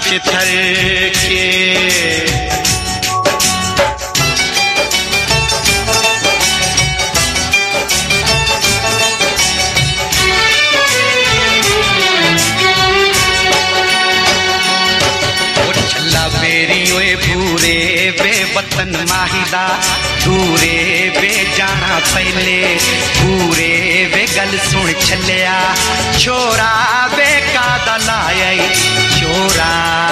बिच थर के पूरे वे वतन माहिदा दूरे वे जाना पहले पूरे वे गल सुन छलिया छोरा वे का दलाया छोरा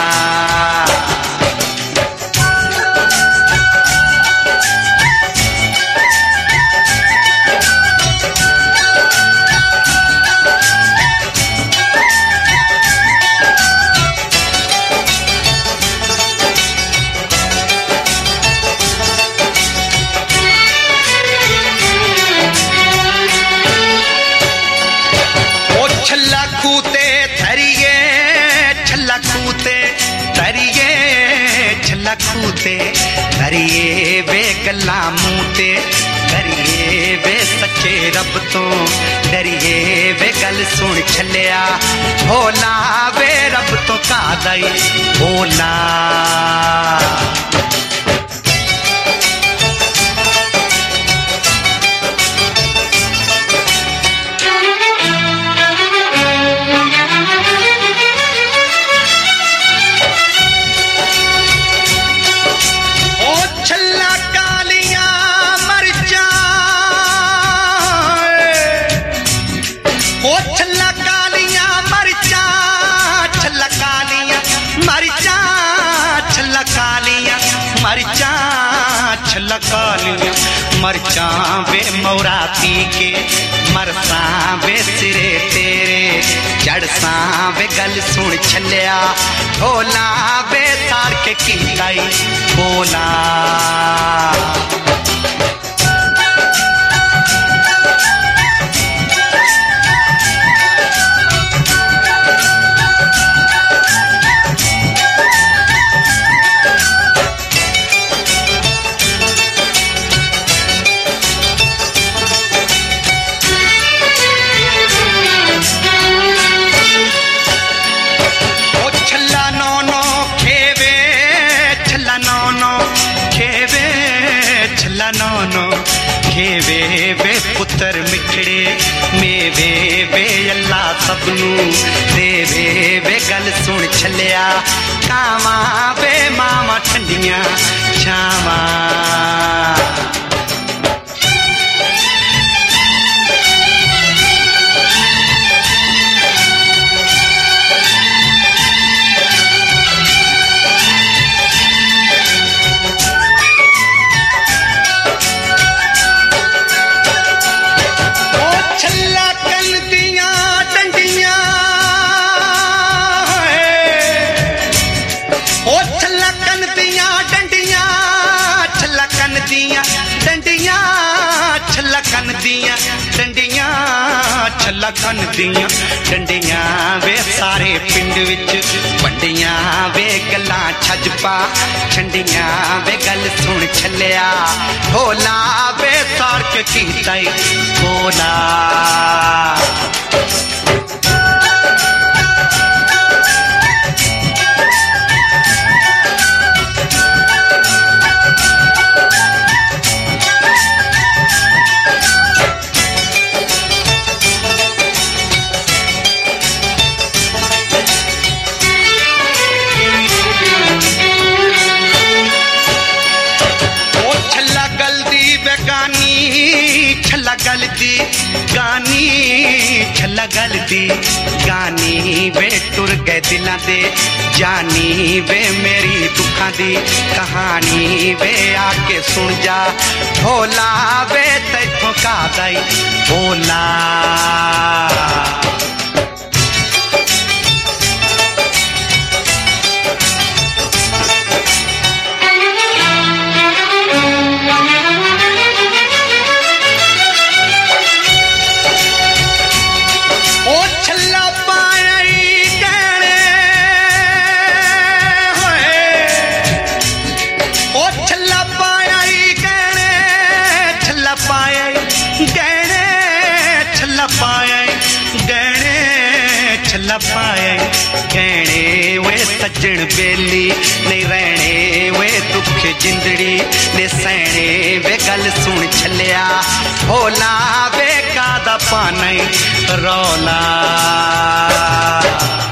खूते करिए वे गल्ला मूते करिए वे सच्चे रब तो डरिए वे गल सुन छलिया भोला वे रब तो का दई भोला मरचा वे मौरा पी के मरसा वे सिरे तेरे जड़सा वे गल सुन छलिया भोला वे तार के की लाई बोला खेवे वे पुत्र मिठड़े मेवे वे अल्लाह सबनू देवे वे गल सुन छलिया कावा वे मामा ठंडियां छावा छलकन दियां डंडियां वे सारे पिंड विच वंडियां वे गल्लां छज पा छंडियां वे गल सुन छलिया भोला वे तार के कीता भोला गलती गानी वे टुर गए दिलां दे जानी वे मेरी दुखां दी कहानी वे आके सुन जा भोला वे तैथों का दई भोला छल्ला पाए कहने वे सज्जन बेली नहीं रहने वे दुख जिंदड़ी ने सहने वे गल सुन छलिया होला वे का दा पानी रौला